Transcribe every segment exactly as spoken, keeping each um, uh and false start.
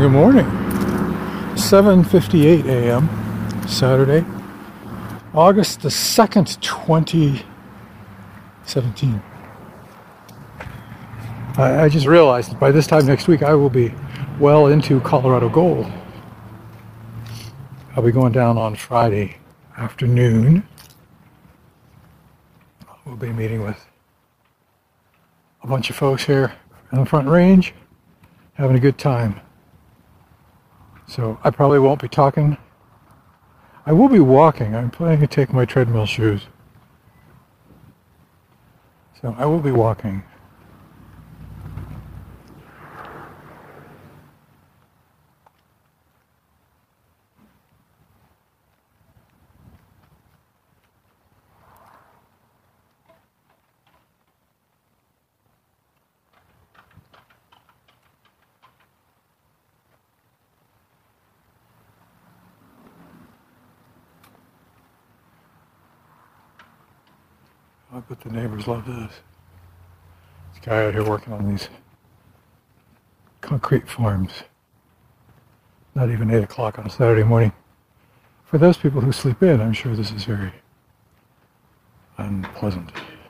good morning. seven fifty-eight a m Saturday, August the second, twenty seventeen. I, I just realized that by this time next week I will be well into Colorado Gold. I'll be going down on Friday afternoon. We'll be meeting with a bunch of folks here on the Front Range, having a good time. So I probably won't be talking. I will be walking. I'm planning to take my treadmill shoes. So I will be walking. I bet the neighbors love this. This guy out here working on these concrete forms. Not even eight o'clock on a Saturday morning. For those people who sleep in, I'm sure this is very unpleasant.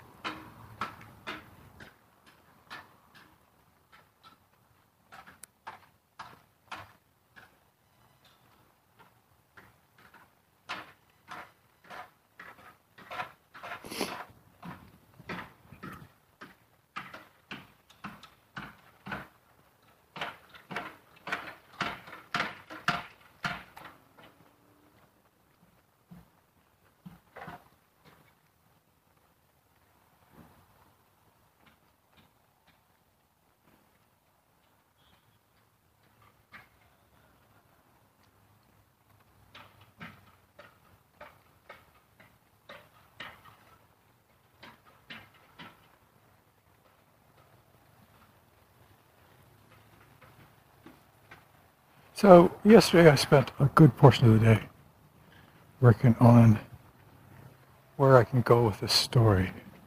So yesterday I spent a good portion of the day working on where I can go with this story.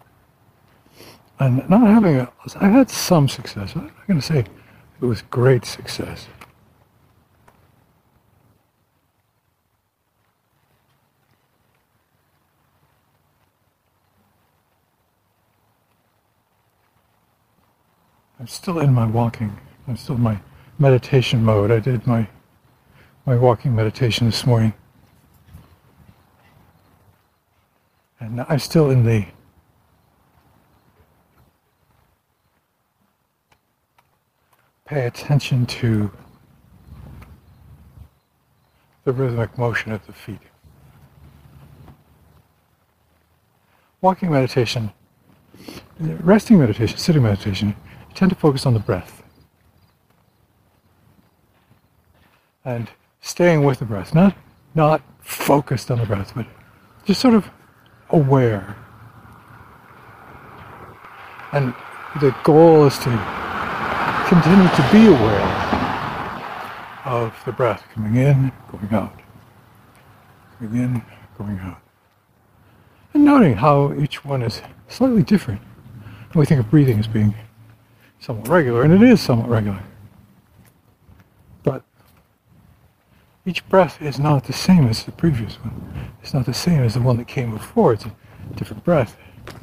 And not having a, I had some success. I'm not going to say it was great success. I'm still in my walking. I'm still in my meditation mode. I did my my walking meditation this morning. And I'm still in the pay attention to the rhythmic motion of the feet. Walking meditation, resting meditation, sitting meditation, you tend to focus on the breath. And staying with the breath, not not focused on the breath, but just sort of aware. And the goal is to continue to be aware of the breath coming in, going out, coming in, going out. And noting how each one is slightly different. And we think of breathing as being somewhat regular, and it is somewhat regular. But each breath is not the same as the previous one. It's not the same as the one that came before. It's a different breath.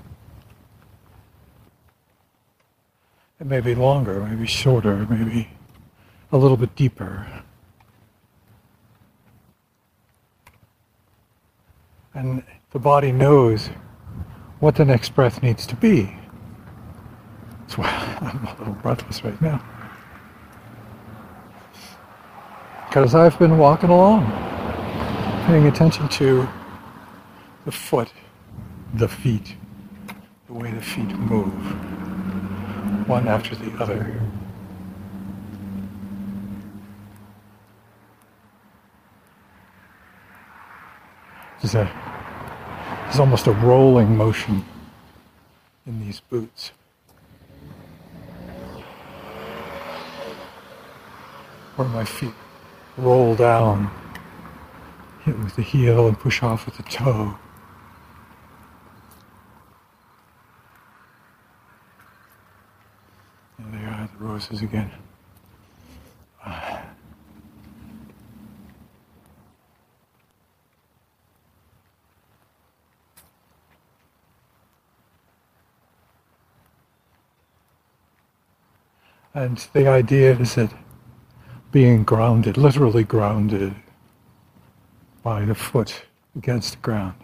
It may be longer, it may be shorter, it may be a little bit deeper. And the body knows what the next breath needs to be. That's why I'm a little breathless right now. Because I've been walking along, paying attention to the foot, the feet, the way the feet move, one after the other. There's, a, there's almost a rolling motion in these boots. Where my feet roll down, hit with the heel and push off with the toe. And there are the roses again. And the idea is that being grounded, literally grounded by the foot against the ground,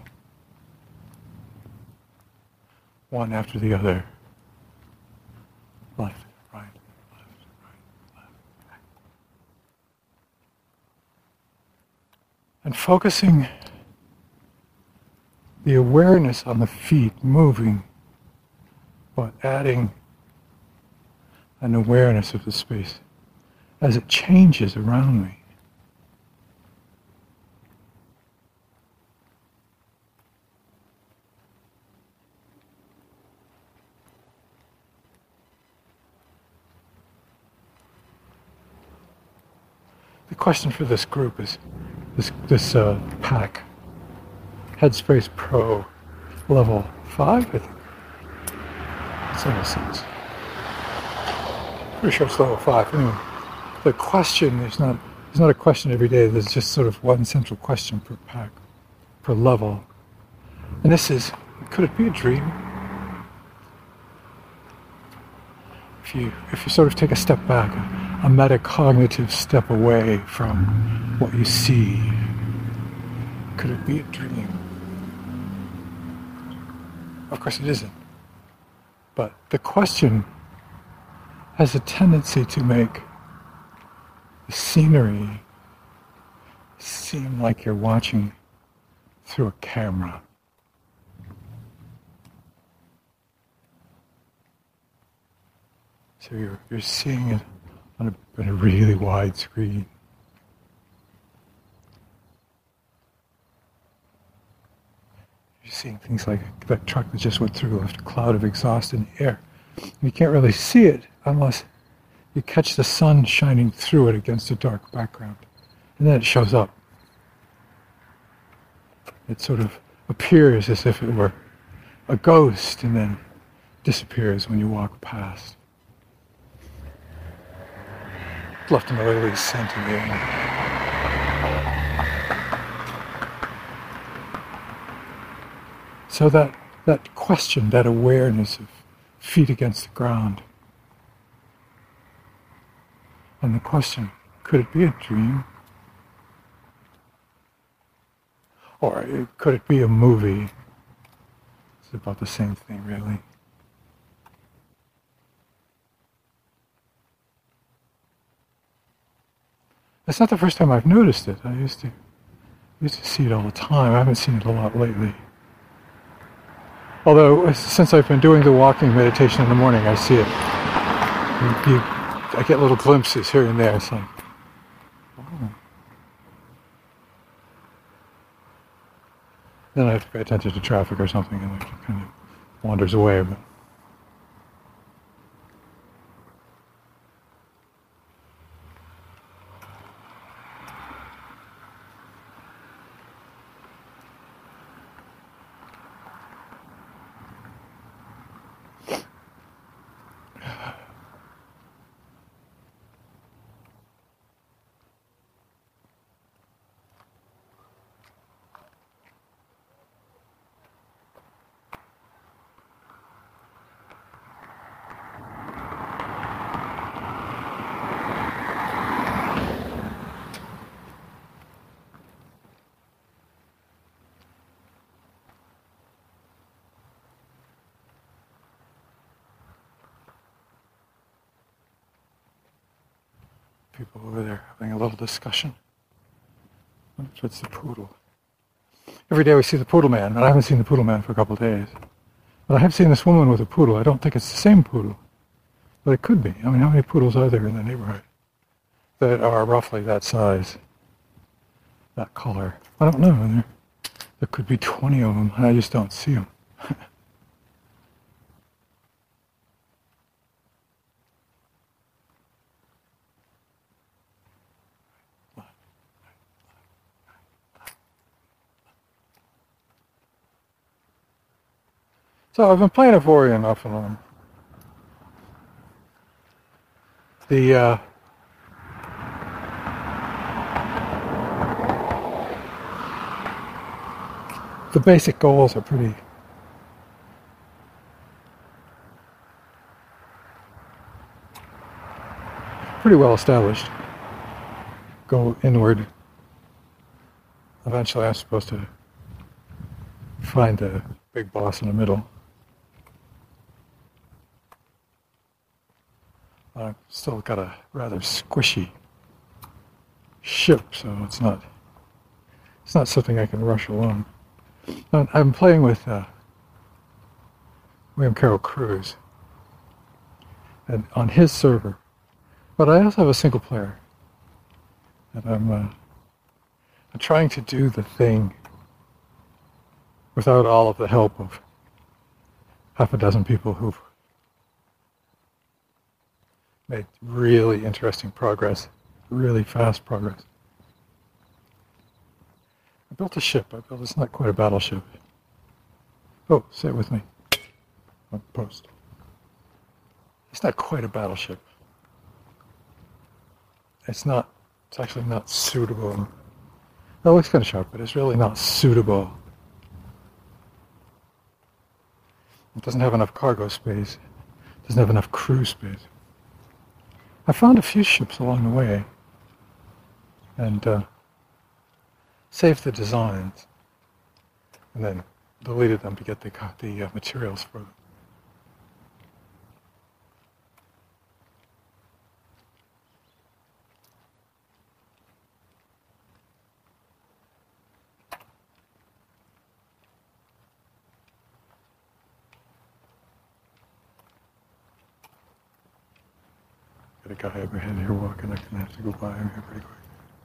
one after the other, left, right, left, right, left, right. And focusing the awareness on the feet moving, but adding an awareness of the space as it changes around me. The question for this group is, this, this uh, pack, Headspace Pro level five, I think. It's level six. Pretty sure it's level five. Anyway, the question is not, it's not a question every day. There's just sort of one central question per pack, per level. And this is, could it be a dream? If you, if you sort of take a step back, a metacognitive step away from what you see, could it be a dream? Of course it isn't. But the question has a tendency to make the scenery seem like you're watching through a camera. So you're, you're seeing it on a, on a really wide screen. You're seeing things like that truck that just went through, left a cloud of exhaust in the air. You can't really see it unless you catch the sun shining through it against a dark background. And then it shows up. It sort of appears as if it were a ghost and then disappears when you walk past. Left an oily scent in the air. So that, that question, that awareness of feet against the ground, and the question, could it be a dream? Or could it be a movie? It's about the same thing, really. It's not the first time I've noticed it. I used to used to see it all the time. I haven't seen it a lot lately. Although, since I've been doing the walking meditation in the morning, I see it. You, you, I get little glimpses here and there. It's like, oh. Then I have to pay attention to traffic or something, and it kind of wanders away. But people over there having a little discussion. It's the poodle. Every day we see the poodle man, and I haven't seen the poodle man for a couple of days. But I have seen this woman with a poodle. I don't think it's the same poodle, but it could be. I mean, how many poodles are there in the neighborhood that are roughly that size, that color? I don't know. There, there could be twenty of them, and I just don't see them. So I've been playing Avorion off and on. The uh, the basic goals are pretty pretty well established. Go inward. Eventually I'm supposed to find the big boss in the middle. I've still got a rather squishy ship, so it's not it's not something I can rush alone. I'm playing with uh, William Carroll Cruz, and on his server, but I also have a single player, and I'm uh, I'm trying to do the thing without all of the help of half a dozen people who've made really interesting progress, really fast progress. I built a ship. I built, it's not quite a battleship. Oh, say it with me. On post. It's not quite a battleship. It's not, it's actually not suitable. It looks kind of sharp, but it's really not suitable. It doesn't have enough cargo space. It doesn't have enough crew space. I found a few ships along the way and uh, saved the designs and then deleted them to get the, the uh, materials for them. Got a guy overhead here walking. I'm gonna have to go by him here pretty quick.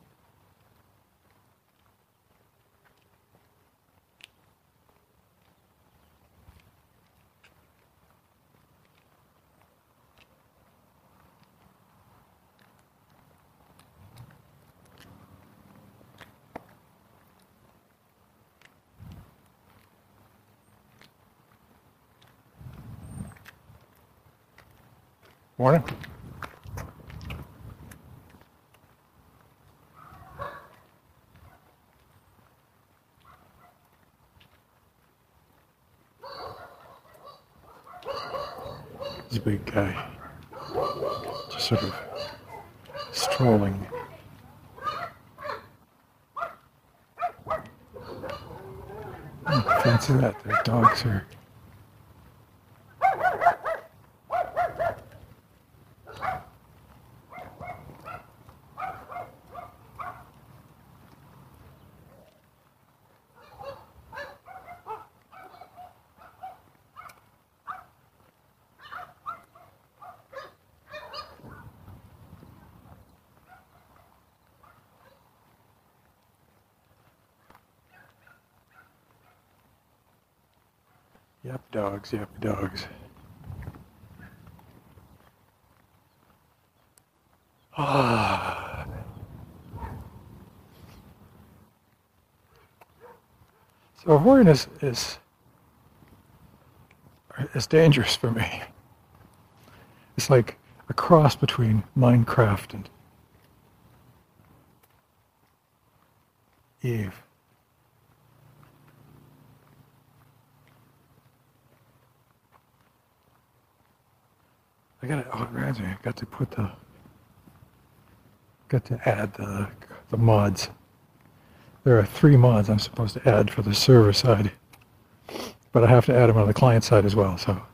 Morning. He's a big guy, just sort of strolling. Oh, fancy that, there are dogs here. Yep, dogs, yep, dogs. Ah. So Horian is, is, is dangerous for me. It's like a cross between Minecraft and Eve. I gotta, oh, it reminds me, I got to put the, got to add the, the mods. There are three mods I'm supposed to add for the server side, but I have to add them on the client side as well, so.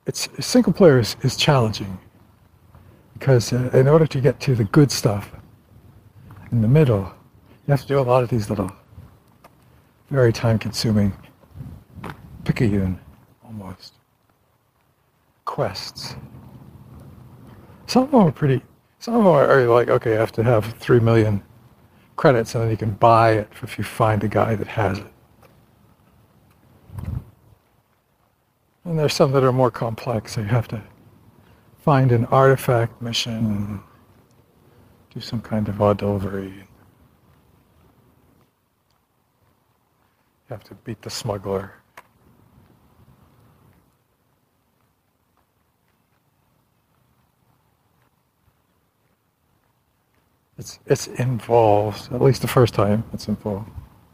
it's single player is, is challenging because uh, in order to get to the good stuff in the middle, you have to do a lot of these little very time-consuming picayune almost quests. Some of them are pretty. Some of them are like, okay, you have to have three million credits, and then you can buy it if you find a guy that has it. And there's some that are more complex, so you have to find an artifact mission, do some kind of odd delivery. You have to beat the smuggler. It's it's involved, at least the first time it's involved.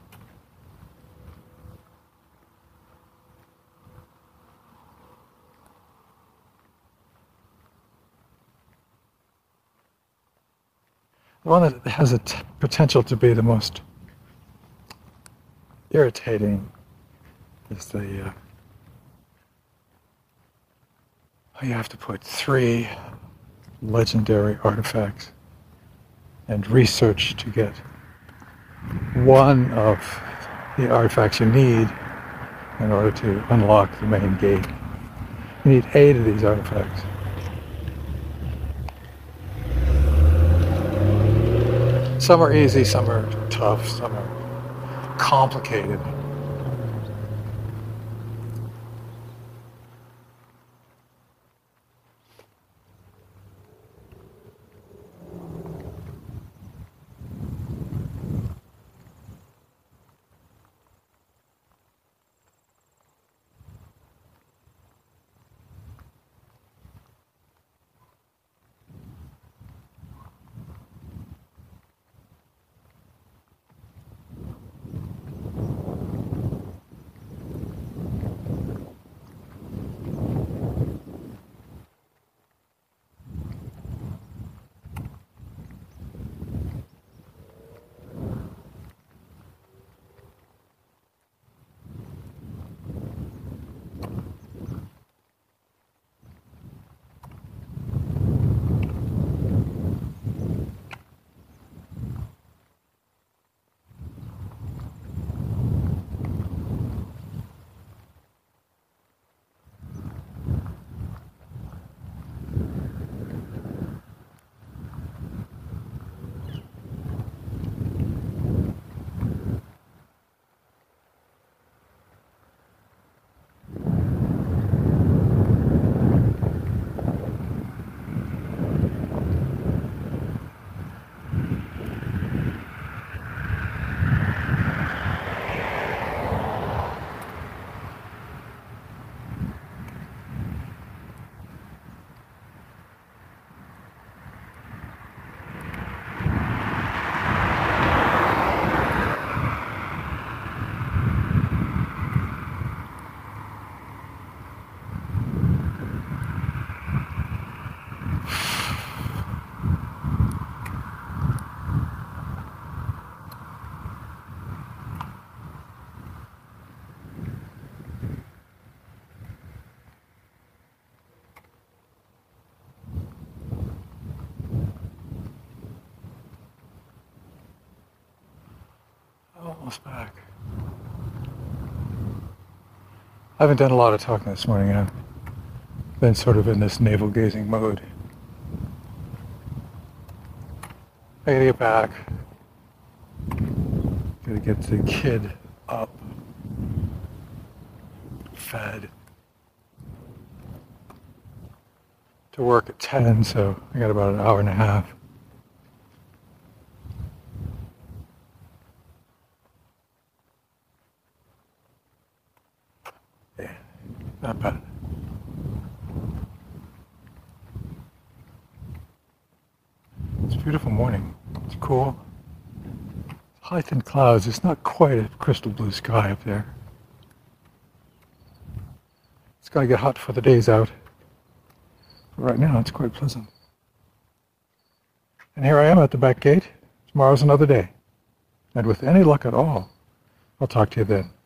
The one that has a t- potential to be the most irritating is the, uh, you have to put three legendary artifacts and research to get one of the artifacts you need in order to unlock the main gate. You need eight of these artifacts. Some are easy, some are tough, some are complicated. Almost back. I haven't done a lot of talking this morning. I've been sort of in this navel-gazing mode. I gotta get back. Gotta get the kid up, fed. To work at ten, so I got about an hour and a half. Yeah, not bad. It's a beautiful morning. It's cool. High thin clouds. It's not quite a crystal blue sky up there. It's gonna get hot for the days out. But right now it's quite pleasant. And here I am at the back gate. Tomorrow's another day. And with any luck at all, I'll talk to you then.